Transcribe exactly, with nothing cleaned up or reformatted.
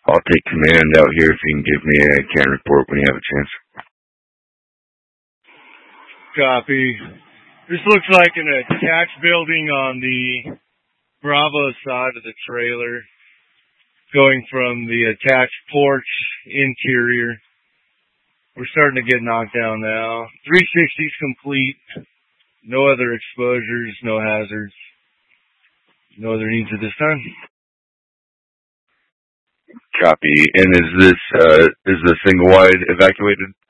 I'll take command out here if you can give me a can report when you have a chance. Copy. This looks like an attached building on the Bravo side of the trailer, going from the attached porch interior. We're starting to get knocked down now. three sixty's complete. No other exposures, no hazards. No other needs at this time. Copy. And is this uh, is the single wide evacuated?